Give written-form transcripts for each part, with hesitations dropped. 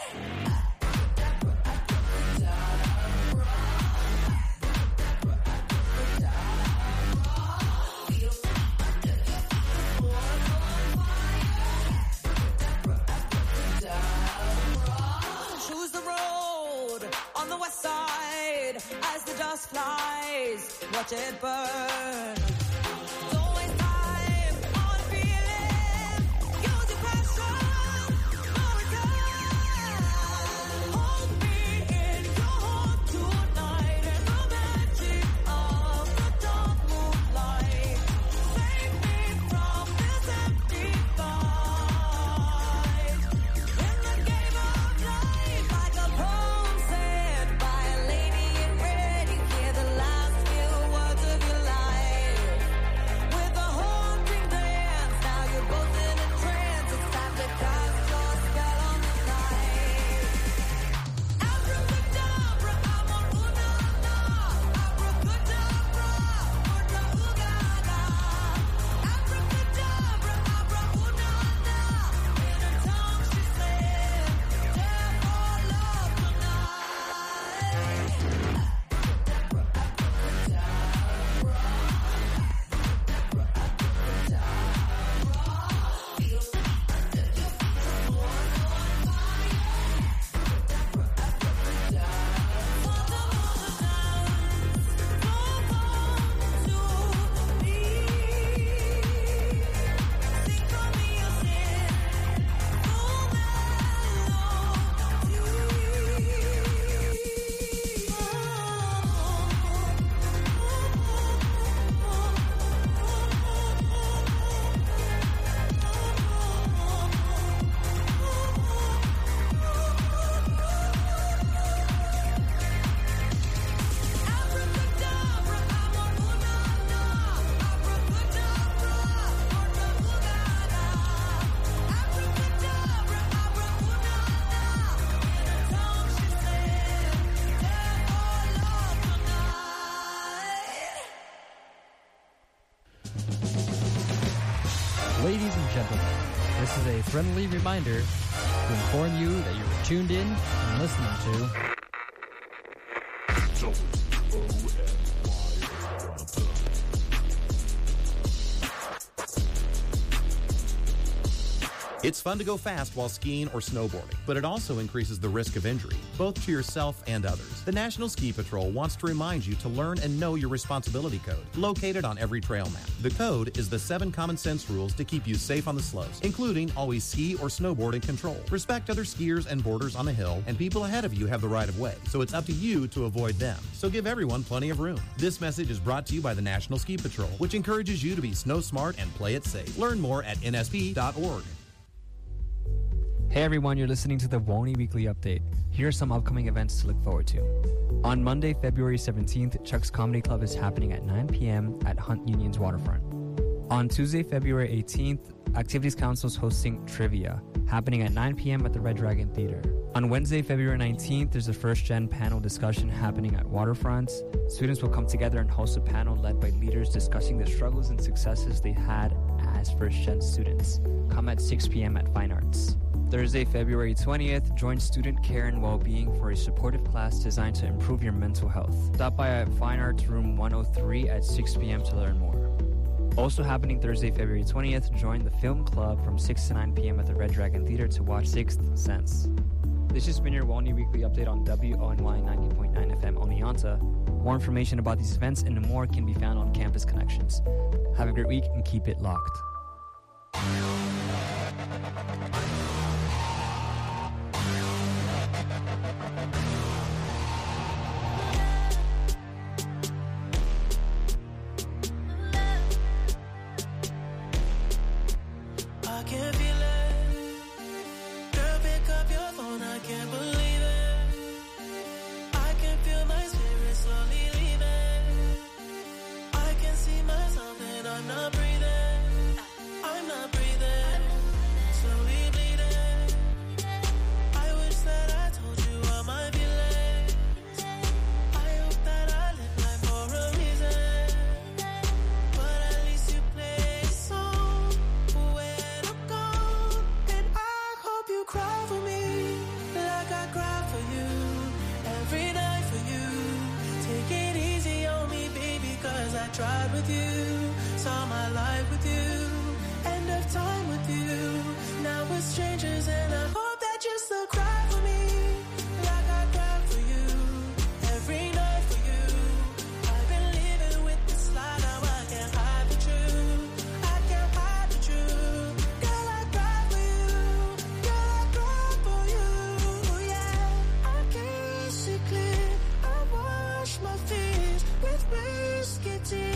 As the dust flies, watch it burn. Ladies and gentlemen, this is a friendly reminder to inform you that you're tuned in and listening to It's fun to go fast while skiing or snowboarding, but it also increases the risk of injury, both to yourself and others. The National Ski Patrol wants to remind you to learn and know your responsibility code, located on every trail map. The code is the 7 common sense rules to keep you safe on the slopes, including always ski or snowboard in control. Respect other skiers and boarders on the hill, and people ahead of you have the right of way, so it's up to you to avoid them. So give everyone plenty of room. This message is brought to you by the National Ski Patrol, which encourages you to be snow smart and play it safe. Learn more at nsp.org. Hey everyone, you're listening to the WONY Weekly Update. Here are some upcoming events to look forward to. On Monday, February 17th, Chuck's Comedy Club is happening at 9 p.m. at Hunt Union's waterfront. On Tuesday, February 18th, Activities Council is hosting Trivia, happening at 9 p.m. at the Red Dragon Theater. On Wednesday, February 19th, there's a first-gen panel discussion happening at Waterfront. Students will come together and host a panel led by leaders discussing the struggles and successes they had as first-gen students. Come at 6 p.m. at Fine Arts. Thursday, February 20th, join Student Care and Wellbeing for a supportive class designed to improve your mental health. Stop by at Fine Arts Room 103 at 6 p.m. to learn more. Also happening Thursday, February 20th, join the Film Club from 6 to 9 p.m. at the Red Dragon Theater to watch Sixth Sense. This has been your WONY Weekly Update on WONY 90.9 FM Oneonta. More information about these events and more can be found on Campus Connections. Have a great week and keep it locked. I'm not breathing. you, saw my life with you, end of time with you. Now we're strangers and I hope that you still cry for me, like I cry for you, every night for you. I've been living with this lie, now I can't hide the truth, I can't hide the truth. Girl, I cry for you, girl, I cry for you, yeah. I can't see clear, I wash my fears with whiskey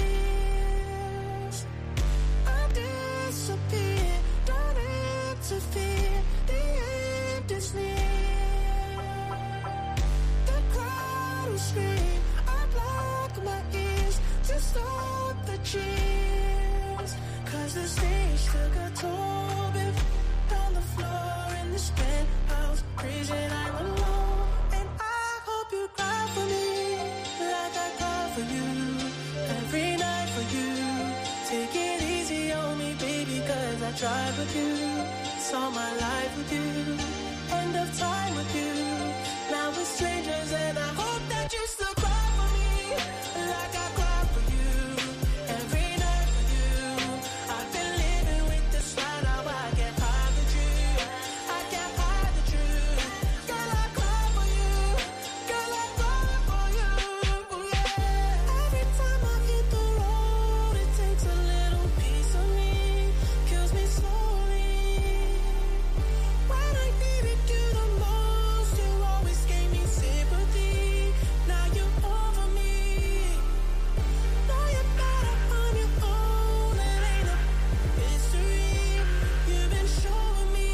tears. I disappear, don't interfere, the end is near. The crowd will scream, I block my ears to stop the cheers. Cause the stage took a toll, been on the floor in this penthouse, crazy I'm alone. And I hope you cry for me, like I cry for you, every night for you. Take it easy on me, baby, cause I tried with you, saw my life with you, end of time with you. Now we're strangers and I hope that you still cry for me, like I cry for you, every night for you. I've been living with this lie, now I can't hide the truth, I can't hide the truth. Girl, I cry for you, girl, I cry for you, yeah. Every time I hit the road, it takes a little piece of me, kills me slowly. When I needed you the most, you always gave me sympathy. Now you're over me, now you're better on your own. It ain't a mystery, you've been showing me.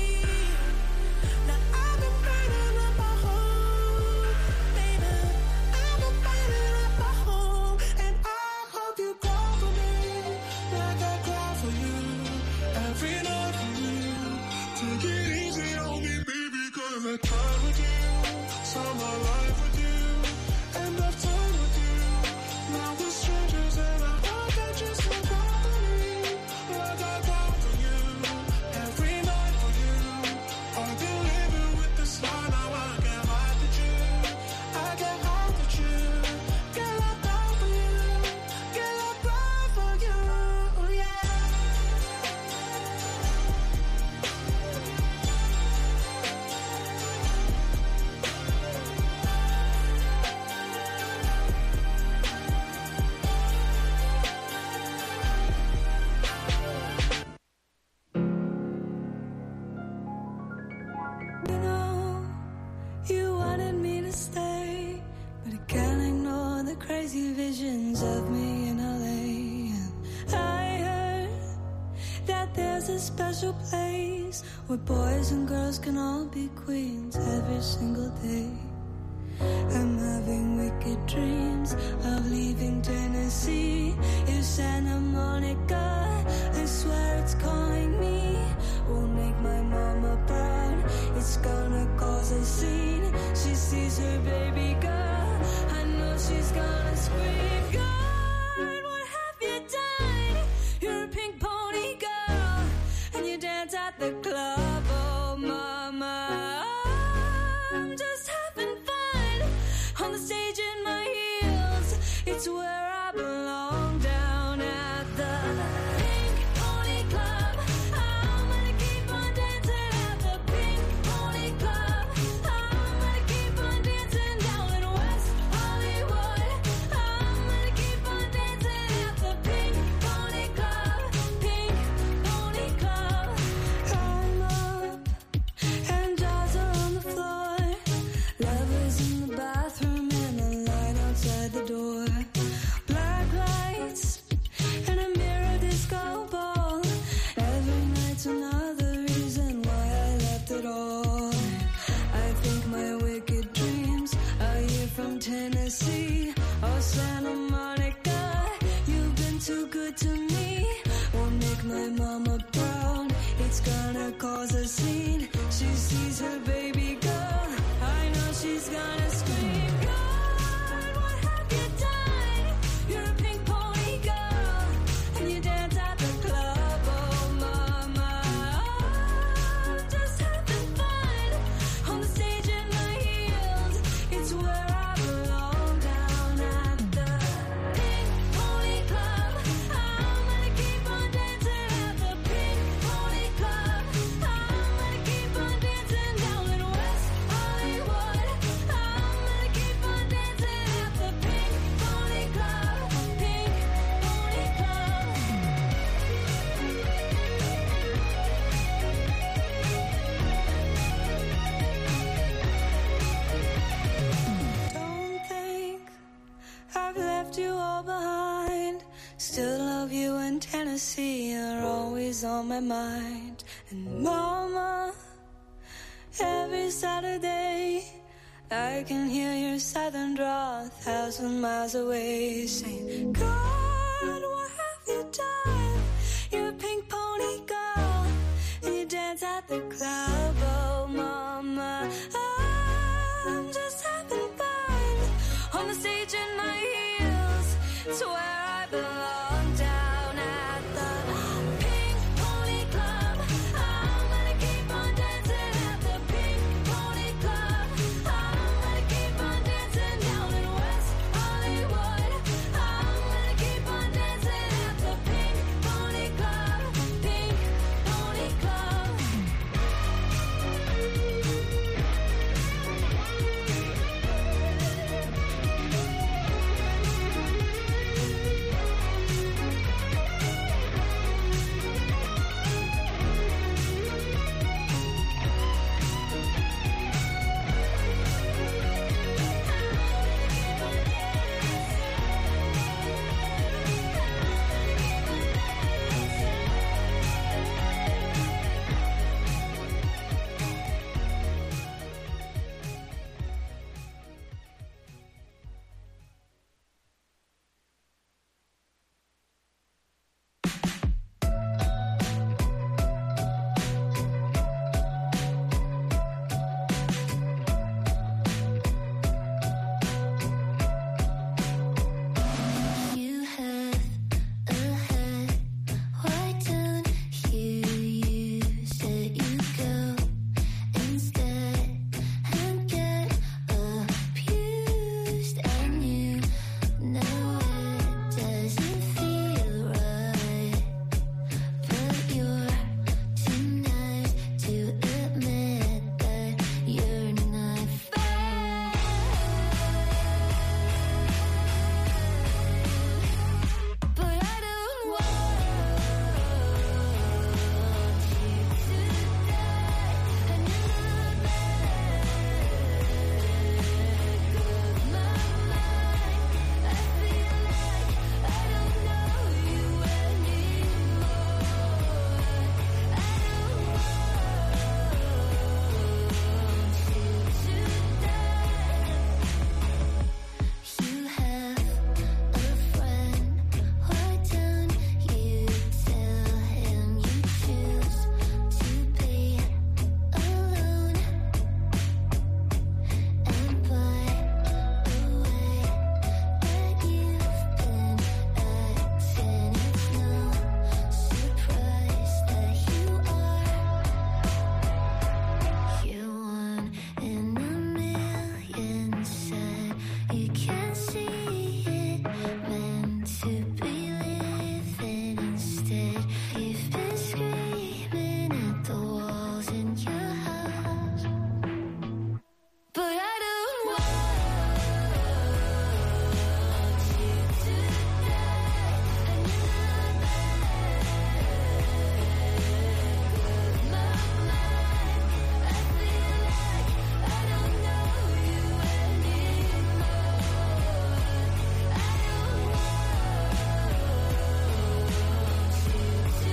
Now I've been burning up my home, baby, I've been burning up my home. And I hope you cry for me, like I cry for you, every night for you. Take it easy on me, baby, cause I tried with you, saw my life with you, end of time with you. Now we're strangers and I hope that you still cry for me, like I cry for you, every night for you. I've been living with this lie, now I can't hide the truth, I can't hide the truth. Girl, I cry for you, girl, I cry for you, yeah. You know, you wanted me to stay, but I can't ignore the crazy visions of me in LA. And I heard that there's a special place where boys and girls can all be queens every single day. I'm having wicked dreams of leaving Tennessee. If Santa Monica, I swear it's calling me. Won't make my mama proud, it's gonna cause a scene. She sees her baby girl, I know she's gonna scream. God, what have you done? You're a pink pony girl, and you dance at the club. Oh mama, I'm just having fun on the stage in my heels. It's where I belong, down at the Pink Pony Club. I'm gonna keep on dancing at the Pink Pony Club. I'm gonna keep on dancing down in West Hollywood. I'm gonna keep on dancing at the Pink Pony Club. Pink Pony Club. I'm up and jaws are on the floor. Lovers in the bathroom and a light outside the door. Black lights and a mirror disco ball. Every night's another reason why I left it all. I think my wicked dreams are here from Tennessee or Santa Monica. You've been too good to me. Won't make my mama proud, it's gonna cause a scene. She sees her baby girl, I know she's gonna scream. God, what have you done? You're a pink pony girl, and you dance at the club. Oh mama, I'm just having fun on the stage in my heels. It's where I belong, down at the Pink Pony Club. in Tennessee are always on my mind. And mama, every Saturday I can hear your southern drawl 1,000 miles away, saying, God, what have you done? You're a pink pony girl, and you dance at the club. Oh mama, I'm just having fun on the stage in my heels. It's where I belong, down at the Pink Pony Club. I'm gonna keep on dancing at the Pink Pony Club. I'm gonna keep on dancing down in West Hollywood. I'm gonna keep on dancing at the Pink Pony Club. Pink Pony Club. You have a head, why don't you use it? You go instead and get abused, and you know it doesn't feel right, but you're too nice to admit that you're not fine. But I don't want you to die. And in the back of my mind, I feel like I don't know you anymore. I don't want you to die. You have a friend, why don't you tell him you choose to be alone and by the way that you've been acting, it's no surprise that you are. You're one in a million, said you can't see it, meant to be living instead. You've been screaming at the walls in your house, but I don't want you to die. And in the back of my mind, I feel like I don't know you anymore. I don't want you to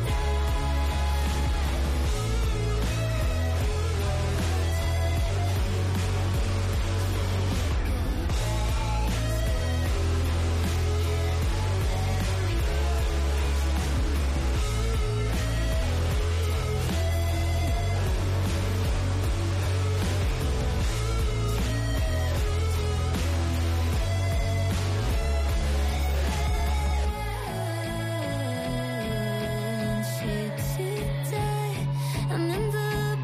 I'm in the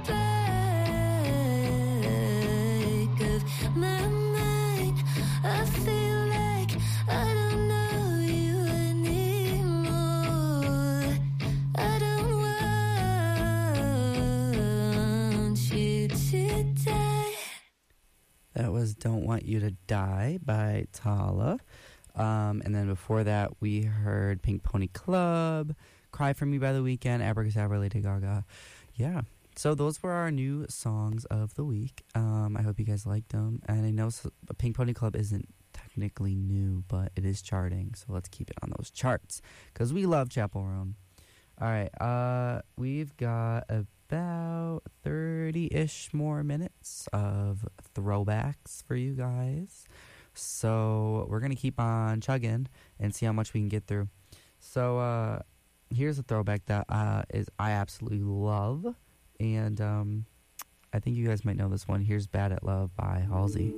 back of my mind. I feel like I don't know you anymore. I don't want you to die. That was Don't Want You to Die by Tala. And then before that, we heard Pink Pony Club, Cry For Me by The Weeknd, Abracadabra, Lady Gaga. Yeah. So those were our new songs of the week. I hope you guys liked them. And I know Pink Pony Club isn't technically new, but it is charting, so let's keep it on those charts because we love Chappell Roan. All right, we've got about 30-ish more minutes of throwbacks for you guys. So we're going to keep on chugging and see how much we can get through. So here's a throwback that I absolutely love. And I think you guys might know this one. Here's Bad at Love by Halsey.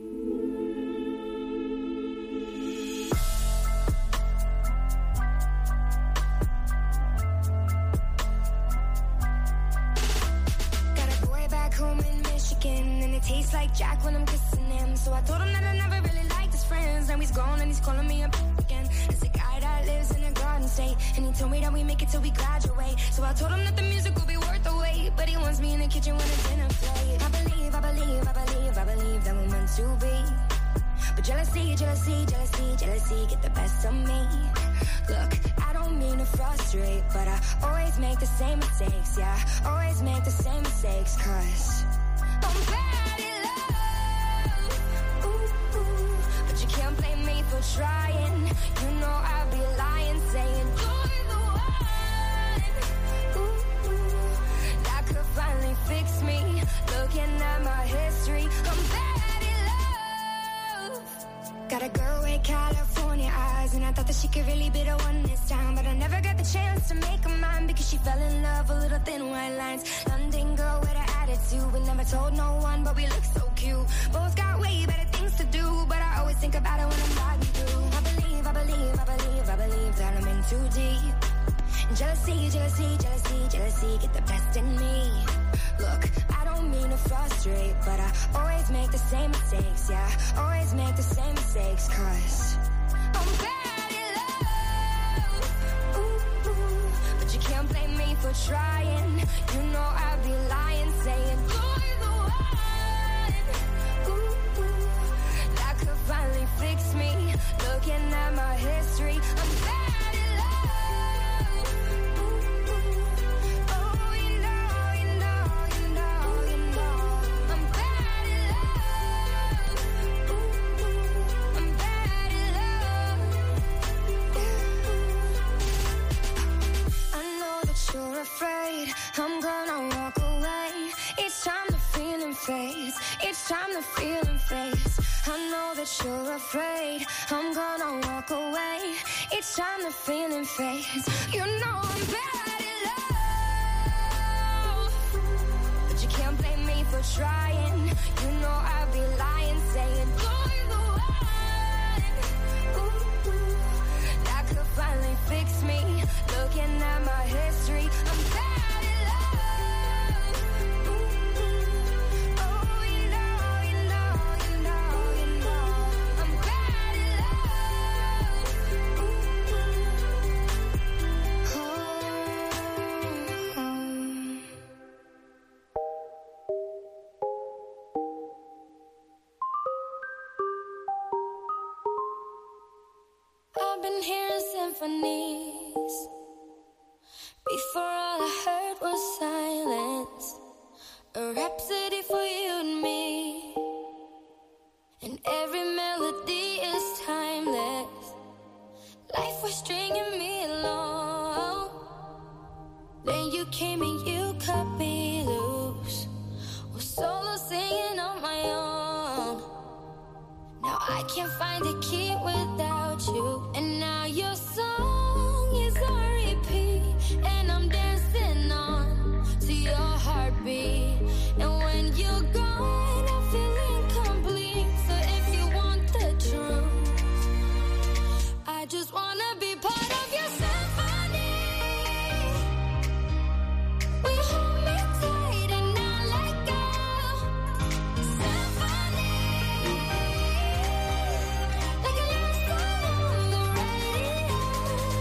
Tastes like Jack when I'm kissing him. So I told him that I never really liked his friends. Now he's gone and he's calling me up again. It's a guy that lives in a garden state, and he told me that we make it till we graduate. So I told him that the music will be worth the wait, but he wants me in the kitchen when it's dinner plate. I believe that we're meant to be. But jealousy get the best of me. Look, I don't mean to frustrate, but I always make the same mistakes. Yeah, always make the same mistakes, cause I'm bad at love. Ooh, ooh. But you can't blame me for trying. You know I'd be lying, saying you're the one. Ooh, ooh. That could finally fix me. Looking at my history, I'm bad at love. Got a girl with California eyes, and I thought that she could really be the one this time, but I never got the chance to make her mine because she fell in love with little thin white lines. London girl with an attitude, we never told no one, but we look so cute. Both got way better things to do, but I always think about it when I'm riding through. I believe that I'm in too deep. And jealousy get the best in me. Look, I don't mean to frustrate, but I always make the same mistakes. Yeah, always make the same mistakes, cause I'm bad at love. Ooh, ooh. But you can't blame me for trying. You know I'd be lying, saying you're the one. Ooh, ooh. That could finally fix me. Looking at my history, I'm bad at love. Ooh, ooh. Oh, you know, I'm bad at love. Ooh, ooh. I'm bad at love. I know that you're afraid I'm gonna walk away. Each time the feeling fades, each time the feeling fades. I know that you're afraid I'm gonna walk away. Each time the feeling fades, you know I'm bad at love. But you can't blame me for trying. You know I'd be lying, saying you're the one. Ooh, ooh. That could finally fix me. Looking at my history, I'm bad at love. Ooh, ooh. Oh, you know, I'm bad at love. Ooh, ooh. I've been hearing symphonies. Before all I heard was silence. A rhapsody for you and me. And every melody is timeless. Life was stringing me along. Then you came and you cut me loose. Was solo singing on my own. Now I can't find a key without you. And now your song is on repeat. And I'm dancing on to your heartbeat. And when you're gone, I feel incomplete. So if you want the truth, I just wanna be part of your symphony. Will you hold me tight and not let go? Symphony, like a last song on the radio.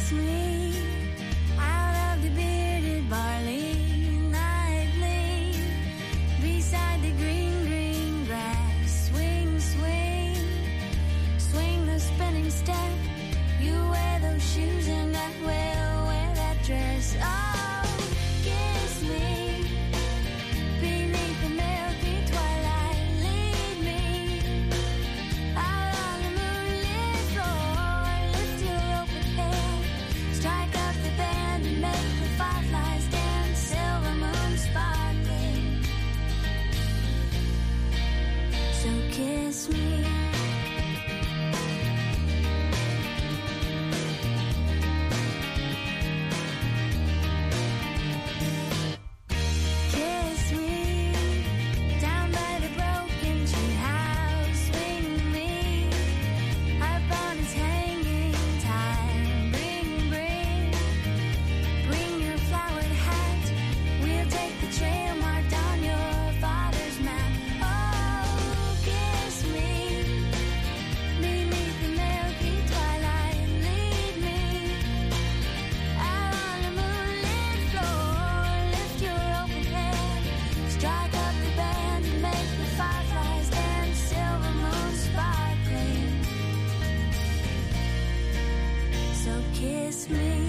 kiss me out of the bearded barley nightly beside the green, green grass. Swing, swing, swing the spinning step. You wear those shoes and I will wear that dress. Oh, kiss me beneath the milky twilight. Lead me out on the moonlit floor. Lift your open hand, strike up the band and make the fireflies dance. Silver moon sparkling. So kiss me. Kiss me down by the broken tree house. Swing me upon its hanging time. Bring your flowered hat. We'll take the trail marked on your father's map. Oh, kiss me beneath the milky twilight. Lead me out on the moonlit floor. Lift your open hand, strike up the band and make the fireflies dance. Silver moon sparkling. So kiss me.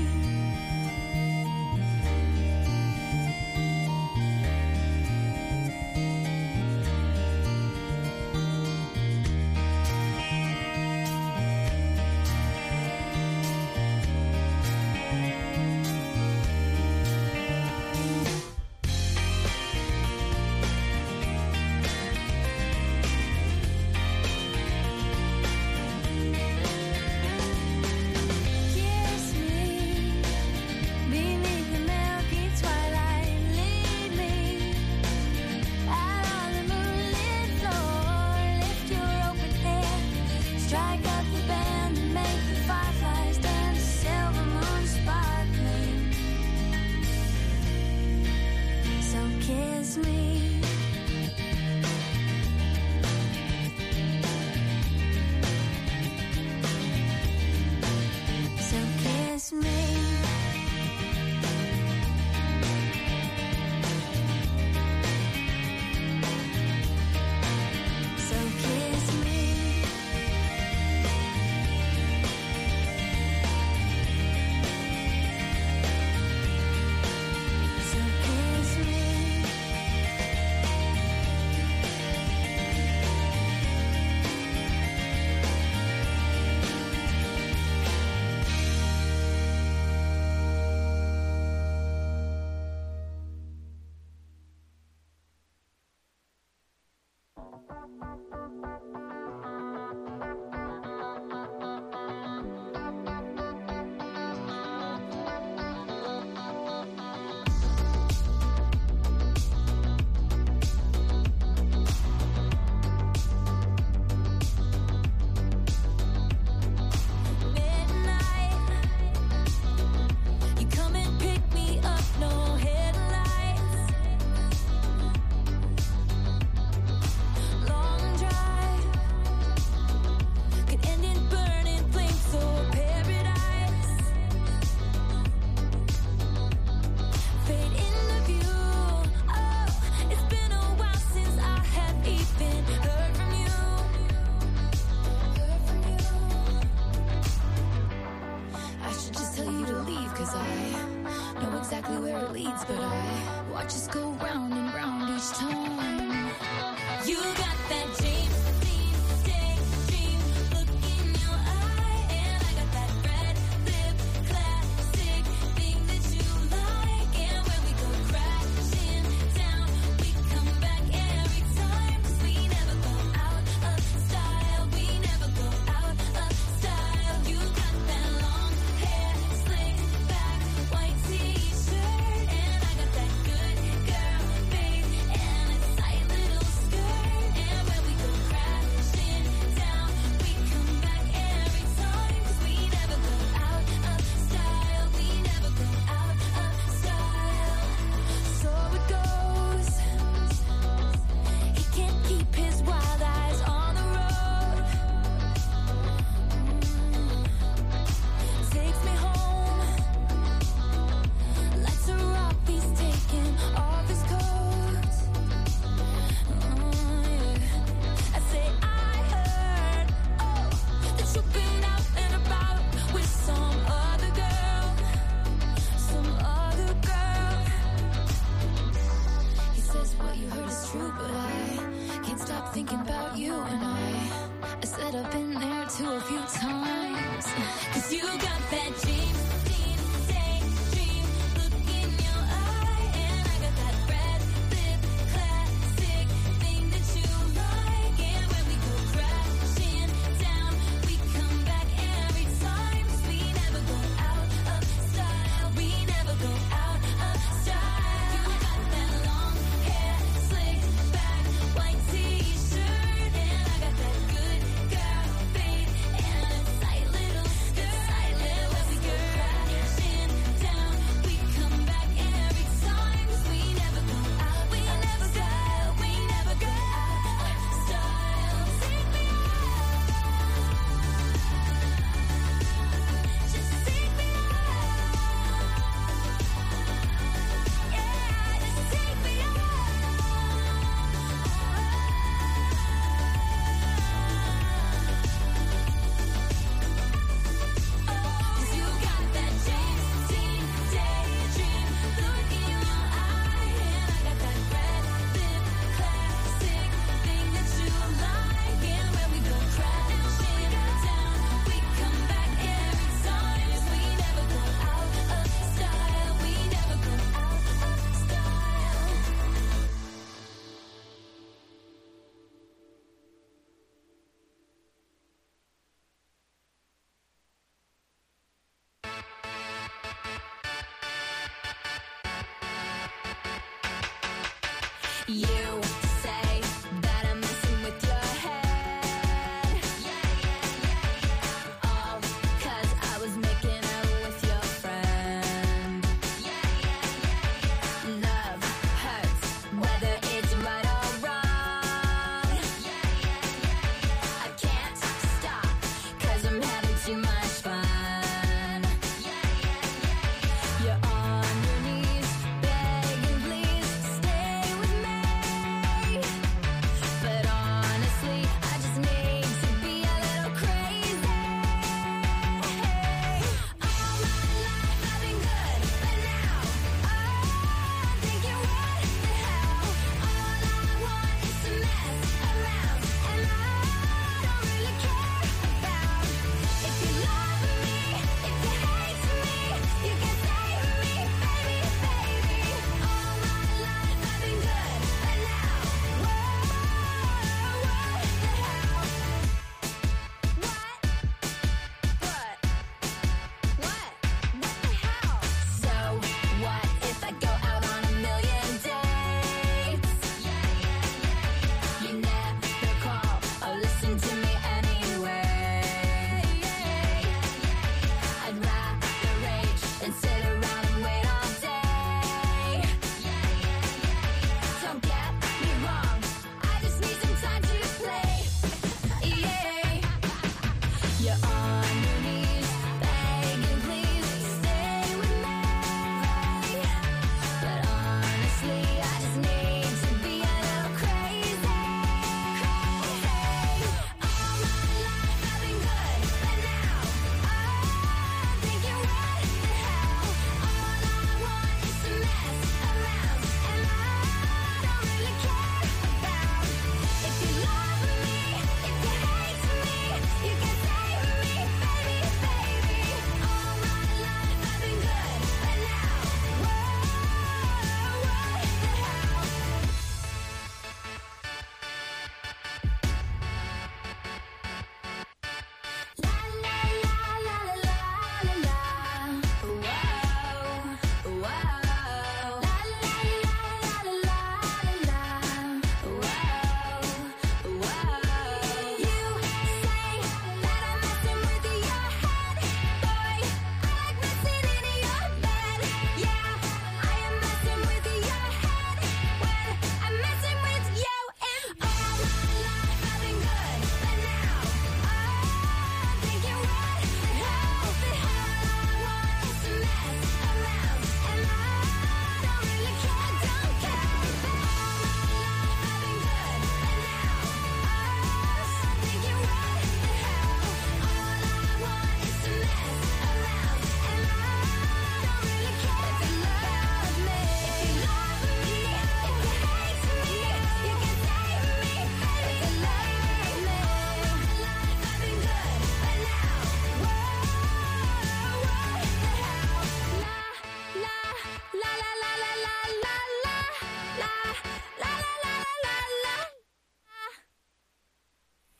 Kiss me beneath the milky twilight. Lead me out on the moonlit floor. Lift your open hand, strike up the band and make the fireflies dance. Silver moon sparkling. So kiss me. So kiss me. So kiss me. So kiss me. Midnight, you come and pick me up, no headlights. Long drive could end in burning flames or paradise. Fade into view. Oh, it's been a while since I have even heard from you. I should just tell you to leave, 'cause I know exactly where it leads, but I watch us go round and round each time. You got that James Dean daydream look in your eye, and I got that red lip classic thing that you like. And when we go crashing down, we come back every time, 'cause we never go out of style. We never go out of style. You got that long hair, slick back, white t-shirt, and I got that good girl face and a tight little skirt. can't stop thinking about you and I said I've been there too a few times. 'Cause you got that James Dean daydream look in your eye, and I got that red lip classic thing that you like. And when we go crashing down, we come back every time. 'Cause we never go out of style. We never go out of style. You got that long hair, slick back, white t-shirt, and I got that good girl face and a tight little skirt. And when we go crashing down, we come back every time. 'Cause we never go out. We never go. We never go out of style. Take me out. Just take me out. Yeah, just take me out. 'Cause you got that James Dean daydream look in your eye, and I got that red lip classic thing that you like. And when we go crashing down, we come back every time. 'Cause we never go out of style. We never go out of style. You say that I'm messing with your head. All 'cause I was making out with your friend. Love hurts, whether it's right or wrong. I can't stop 'cause I'm having too much fun. You're on your knees, begging please stay with me.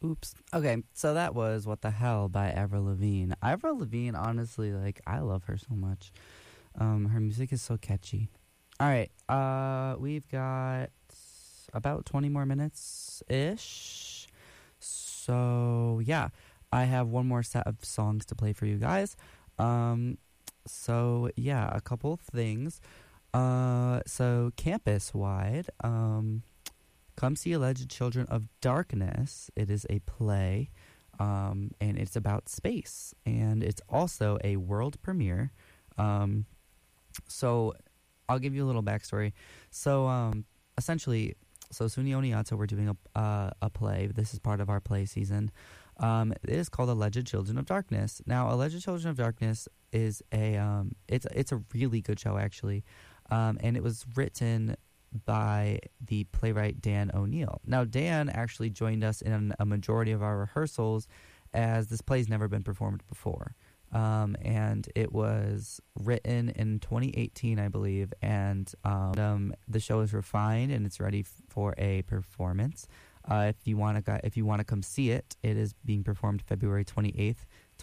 Oops. Okay, so that was What the Hell by Avril Lavigne. Avril Lavigne, honestly, like, I love her so much. Her music is so catchy. All right, we've got about 20 more minutes-ish. So, yeah, I have one more set of songs to play for you guys. So, yeah, a couple things. So, campus-wide, come see Alleged Children of Darkness. It is a play, and it's about space. And it's also a world premiere. So I'll give you a little backstory. So essentially, SUNY Oneonta, we're doing a play. This is part of our play season. It is called Alleged Children of Darkness. Now, Alleged Children of Darkness is it's a really good show, actually. And it was written by the playwright Dan O'Neill. Now, Dan actually joined us in a majority of our rehearsals, as this play's never been performed before. And it was written in 2018, I believe, and the show is refined and it's ready for a performance. If you want to come see it, it is being performed February 28th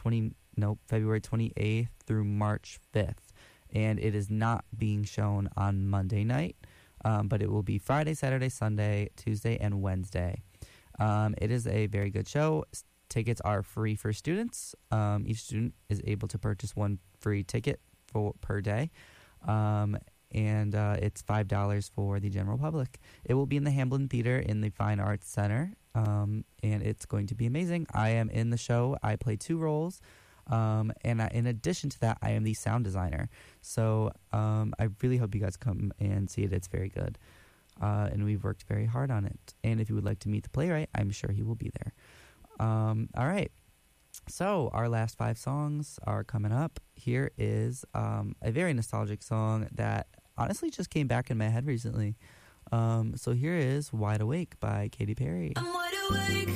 through March 5th, and it is not being shown on Monday night. But it will be Friday, Saturday, Sunday, Tuesday, and Wednesday. It is a very good show. Tickets are free for students. Each student is able to purchase one free ticket per day. And it's $5 for the general public. It will be in the Hamblin Theater in the Fine Arts Center. And it's going to be amazing. I am in the show. I play 2 roles. In addition to that, I am the sound designer. So I really hope you guys come and see it. It's very good. And we've worked very hard on it. And if you would like to meet the playwright, I'm sure he will be there. All right. So our last 5 songs are coming up. Here is a very nostalgic song that honestly just came back in my head recently. So here is Wide Awake by Katy Perry. I'm wide awake.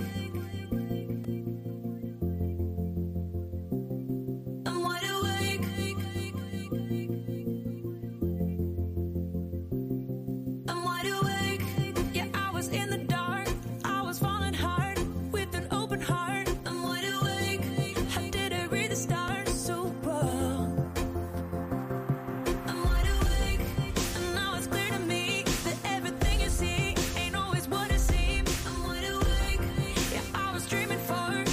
I'm wide awake. I'm wide awake. Yeah, I was in the dark. I was falling hard with an open heart. I'm wide awake. How did I read the stars so well? I'm wide awake. And now it's clear to me that everything you see ain't always what it seems. I'm wide awake. Yeah, I was dreaming for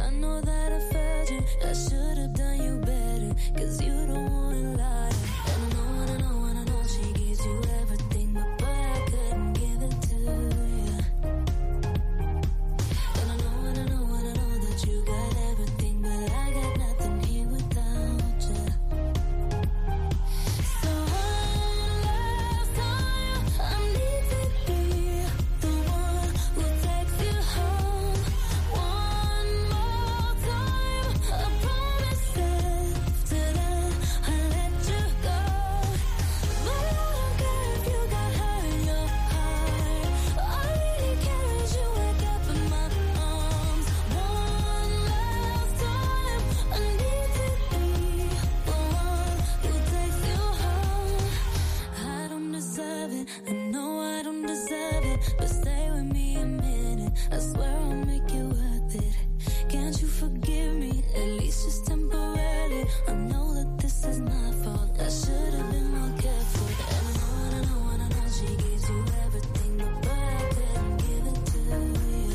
I know that I failed you, I should have done you better, 'cause you don't wanna lie. And I know she gives you everything, but boy, I couldn't give it to you. And I know that you got everything, but I got nothing here without you. So last time, I need to be the one who takes you home. One more time, I promise after that I'll let you go. But I don't care if you got hurt in your heart. All I really care is you wake up in my arms. One last time, I need to be the one who takes you home. I don't deserve it, I know I don't deserve it, but stay with me a minute, I swear I'll make it worth it. Can't you forgive me, at least just temporarily? I know that this is my fault, I should have been more careful. And I know she gives you everything, but boy, I couldn't give it to you.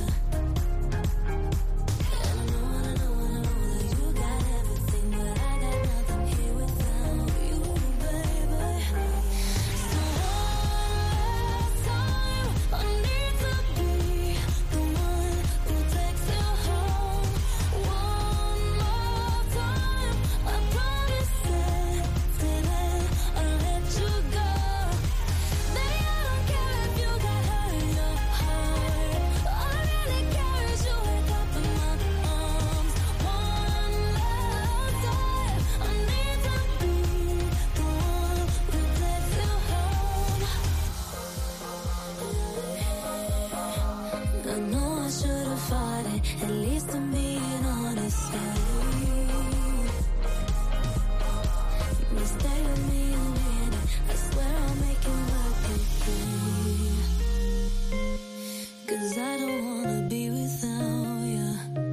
And I know that you got everything, but I got nothing here without you, baby. So last time, I need to be the one who takes you home. One more time, I promise after that I'll let you go. Baby, I don't care if you got hurt in your heart. All I really care is you wake up in my arms. One last time, I need to be the one who takes you home. I know I should have fought it, at least I'm being honest. But stay with me a minute, I swear I'll make it work again. 'Cause I don't wanna be without you.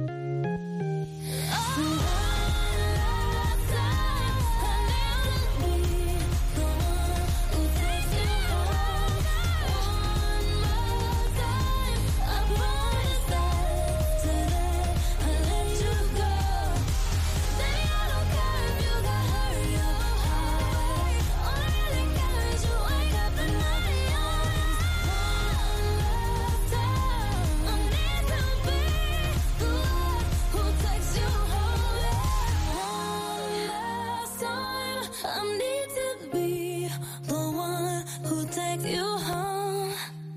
So last time, I need to be the one who takes you home. One more time, I promise after that I'll let you go. Baby, I don't care if you got hurt in your heart. All I really care is you wake up in my arms. One last time, I need to be the one who takes you home. One last time, I need to be the one who takes you home.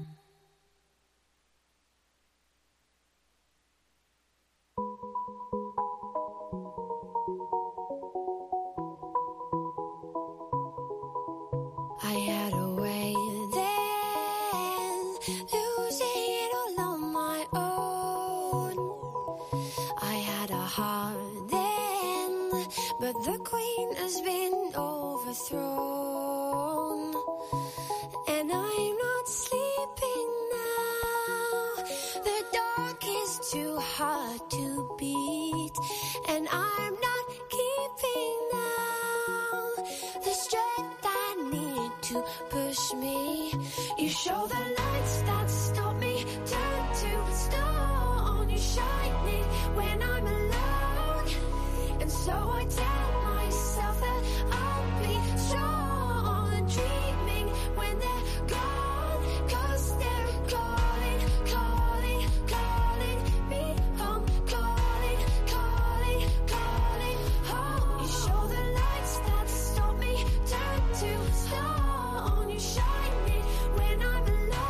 I had a way then, losing it all on my own. I had a heart then, but the queen has been overthrown. And I'm not sleeping now. The dark is too hard to beat, and I'm not keeping now the strength I need to push me. You show the lights that stop me, turn to stone. You shine it when I'm alone, and so I tell myself that I'll be strong. Dreaming when they're gone, 'cause they're calling, calling, calling me home. Calling, calling, calling home. You show the lights that stop me, turn to stone. You shine it when I'm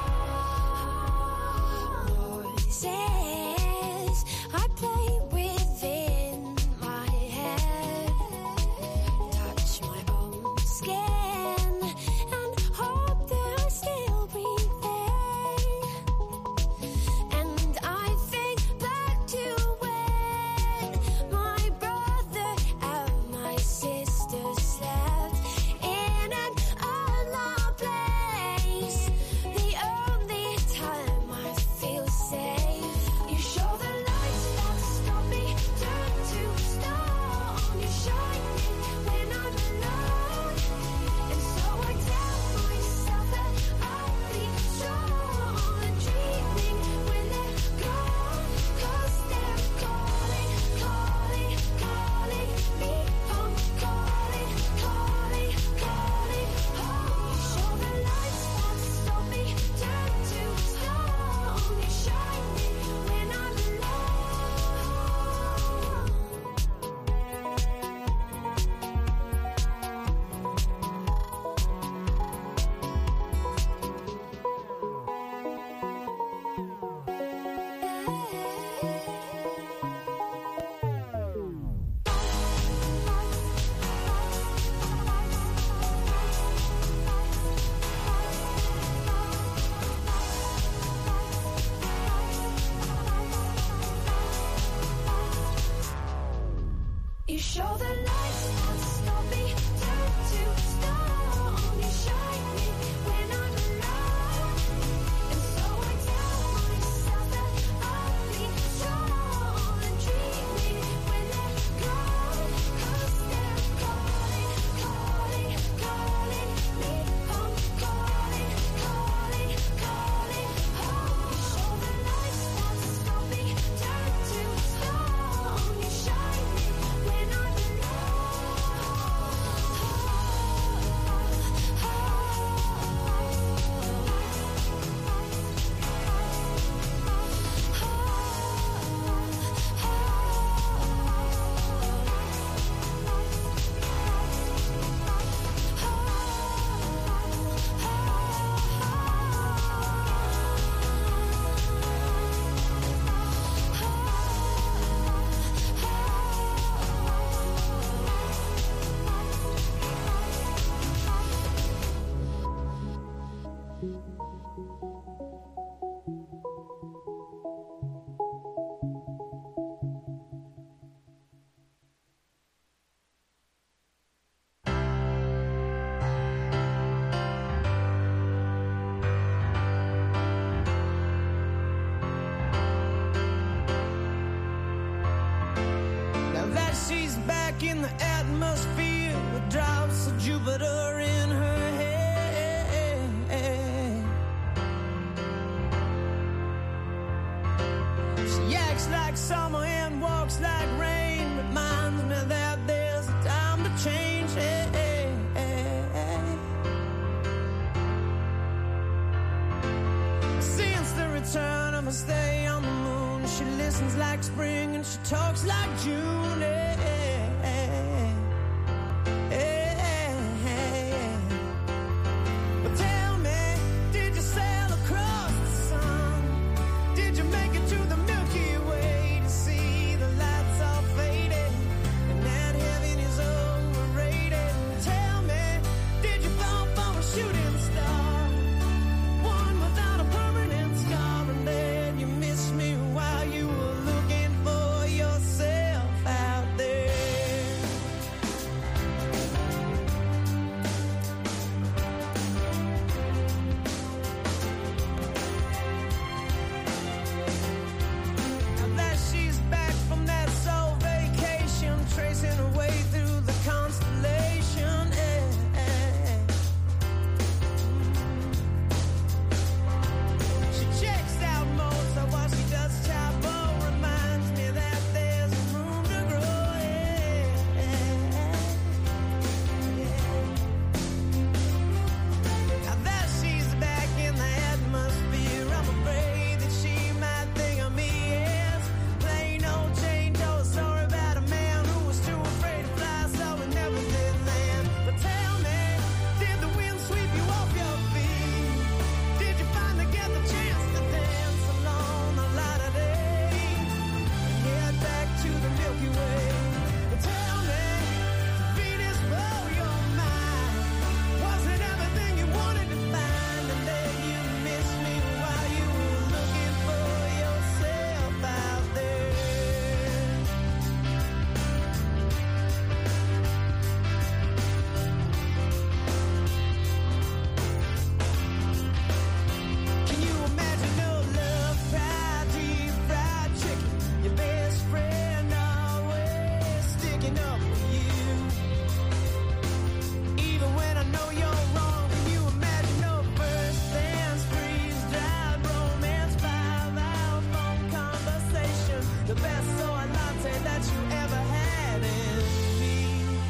alone. Voices I play within my head, You show the lights won't stop me, turn to stone. You shine me when I'm alone, and so I tell myself that I'll be strong and treat me when they're gone. 'Cause they're calling, calling, calling me home, calling, calling, calling home. You show the lights won't stop me, turn to stone. You shine me when I'm Now that she's back in the atmosphere with drops of Jupiter in her head, she acts like summer and walks like rain, reminds me that there's a time to change. Since the return of a stay on the moon, she listens like spring and she talks like June. But tell me, did you sail across the sun? Did you make it to the Milky Way to see the lights all faded and that heaven is overrated? Tell me, did you fall from a shooting star, one without a permanent scar, and then you missed me while you were looking for yourself out there? Now that she's back from that soul vacation, tracing her way through the constellation, she checks out Mozart while she does Chapo, reminds me that there's room to grow. Now that she's back in the atmosphere, I'm afraid that she might think of me as plain old Jane Doe, story about a man who was too afraid to fly, so he never did land. But tell me, did the wind sweep you off your feet? Did you finally get the chance to dance along the light of day and head back to the Milky Way? But tell me, Venus blow your mind, was it everything you wanted to find? And then you missed me while you were looking for yourself out there. Can you imagine no love, pie, deep fried chicken, your best friend always sticking up for you? Even when I know you're wrong, can you imagine no first dance, freeze-dried romance, 5-hour phone conversation, the best soy latte that you ever had in me?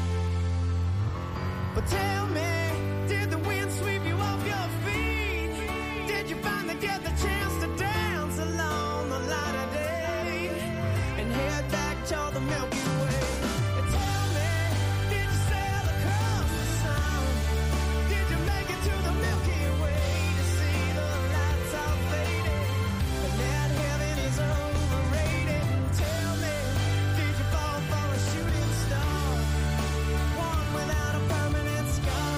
But tell me, did the wind sweep you off your feet? Did you finally get the chance to dance along the light of day and head back toward the Milky Way? And tell me, did you sail across the sun? Did you make it to the Milky Way to see the lights all faded and that heaven is overrated? Tell me, did you fall for a shooting star, one without a permanent scar?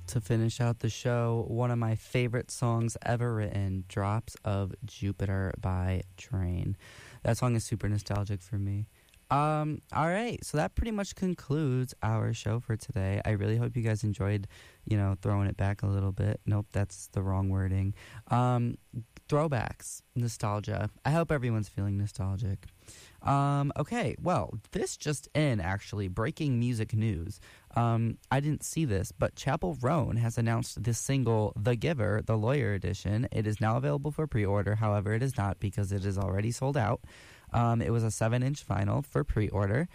to finish out the show, one of my favorite songs ever written, Drops of Jupiter by Train. That song is super nostalgic for me. All right, so that pretty much concludes our show for today. I really hope you guys enjoyed, throwing it back a little bit. Nope, that's the wrong wording. Throwbacks, nostalgia. I hope everyone's feeling nostalgic. Okay, well, this just in, actually, breaking music news. I didn't see this, but Chapel Roan has announced this single, The Giver, the Lawyer Edition. It is now available for pre-order. However, it is not because it is already sold out. It was a 7-inch vinyl for pre-order.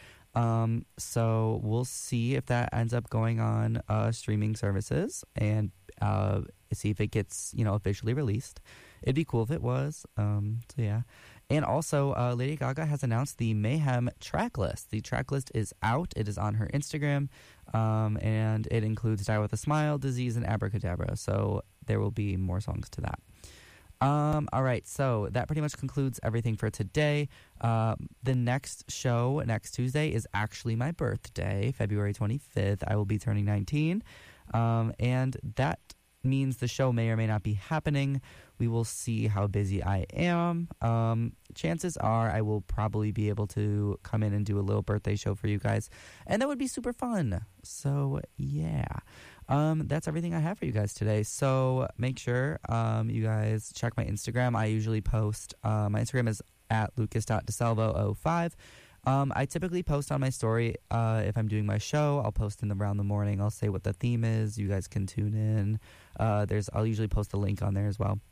So we'll see if that ends up going on streaming services and see if it gets, officially released. It'd be cool if it was. So yeah. And also, Lady Gaga has announced the Mayhem track list. The track list is out. It is on her Instagram, and it includes Die With A Smile, Disease, and Abracadabra. So there will be more songs to that. All right, so that pretty much concludes everything for today. The next show, next Tuesday, is actually my birthday, February 25th. I will be turning 19, and that means the show may or may not be happening. We will see how busy I am. Chances are I will probably be able to come in and do a little birthday show for you guys, and that would be super fun. So, yeah. That's everything I have for you guys today. So make sure you guys check my Instagram. I usually post, my Instagram is at lucas.desalvo05. I typically post on my story if I'm doing my show. I'll post around the morning. I'll say what the theme is. You guys can tune in. I'll usually post a link on there as well.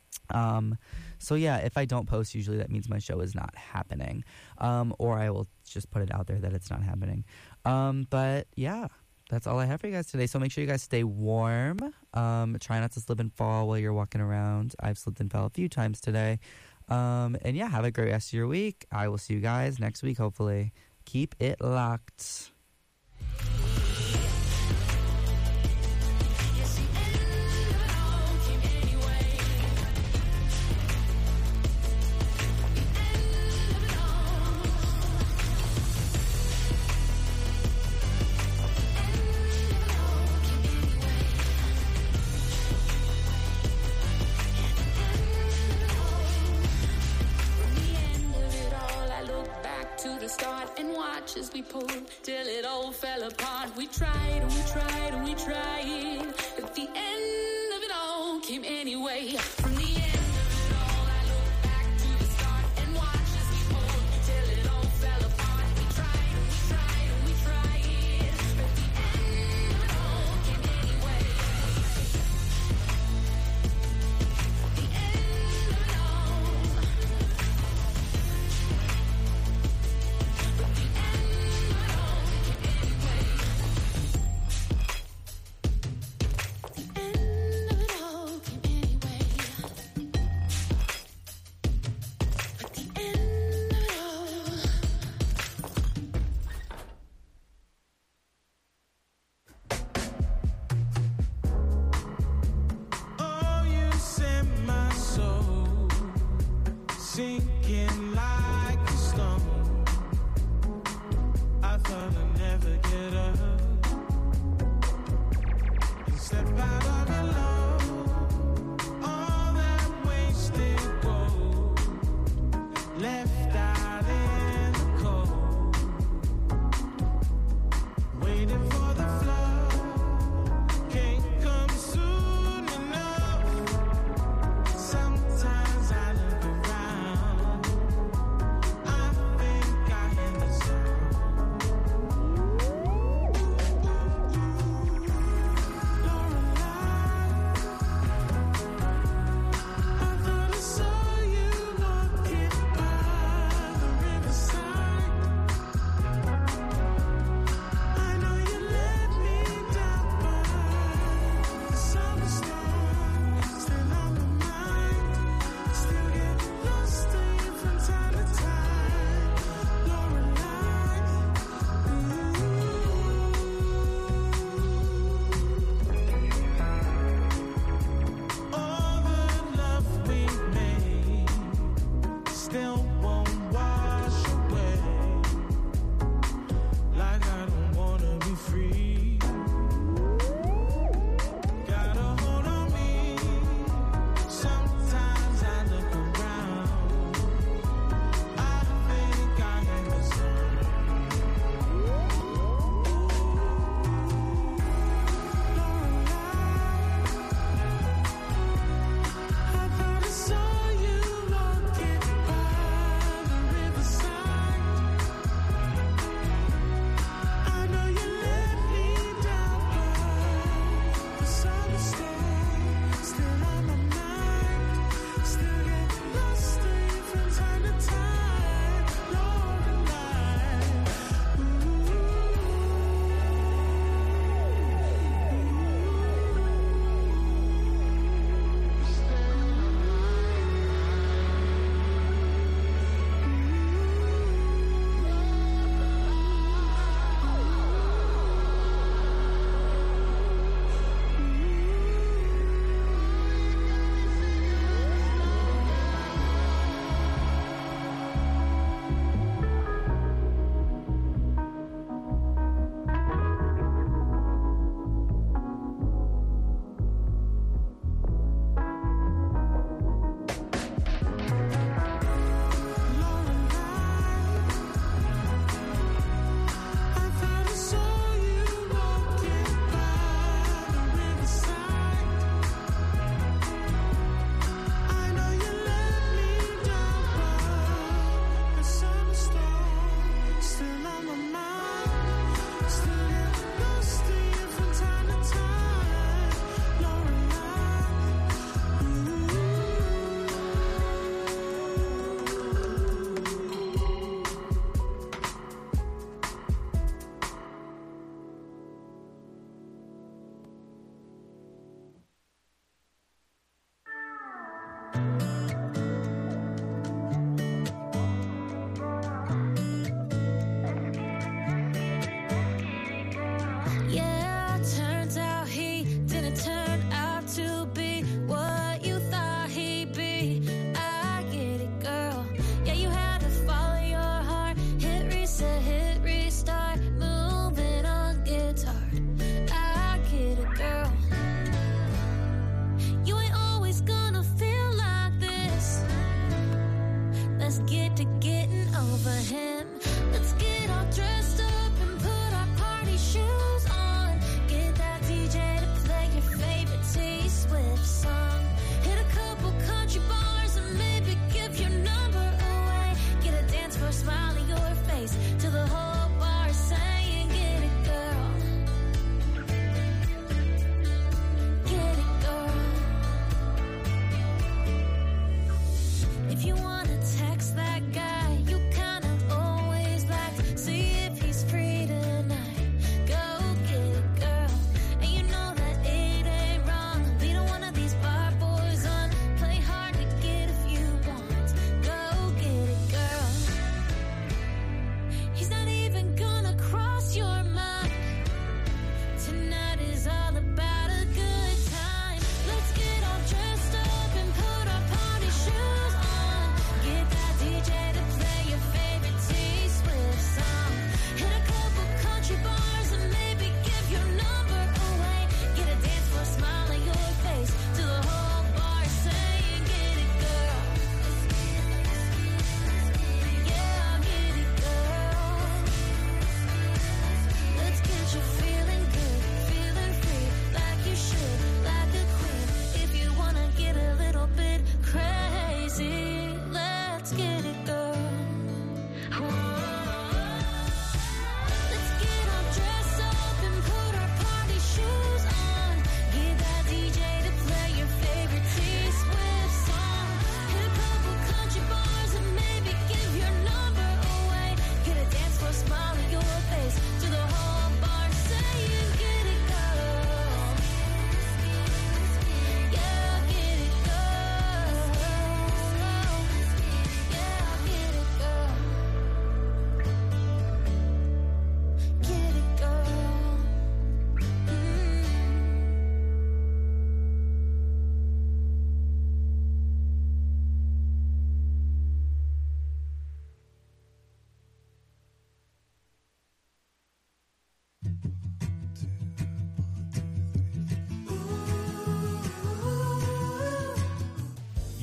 So yeah, if I don't post, usually that means my show is not happening. Or I will just put it out there that it's not happening. But yeah. That's all I have for you guys today. So make sure you guys stay warm. Try not to slip and fall while you're walking around. I've slipped and fell a few times today. And yeah, have a great rest of your week. I will see you guys next week, hopefully. Keep it locked. As we pulled till it all fell apart. We tried and we tried and we tried, but the end of it all came anyway. From the end of it all, I look back to the start and watch as we pulled till it all fell apart. We tried and we tried and we tried, but the end of it all came anyway. The end of it all. But the end of it all came anyway.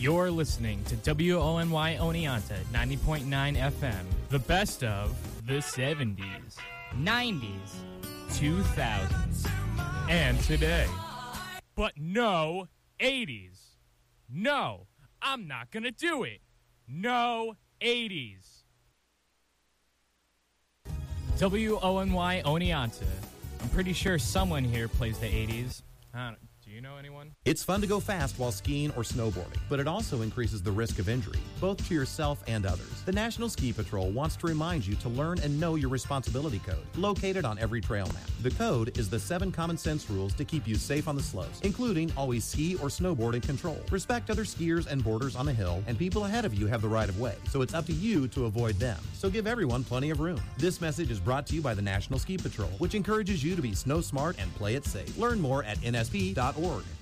You're listening to WONY Oneonta 90.9 FM, the best of the 70s, 90s, 2000s, and today. But no 80s. No, I'm not going to do it. No 80s. WONY Oneonta. I'm pretty sure someone here plays the 80s. Do you know anyone? It's fun to go fast while skiing or snowboarding, but it also increases the risk of injury, both to yourself and others. The National Ski Patrol wants to remind you to learn and know your responsibility code, located on every trail map. The code is the 7 common sense rules to keep you safe on the slopes, including always ski or snowboard in control. Respect other skiers and boarders on the hill, and people ahead of you have the right of way, so it's up to you to avoid them. So give everyone plenty of room. This message is brought to you by the National Ski Patrol, which encourages you to be snow smart and play it safe. Learn more at nsp.org.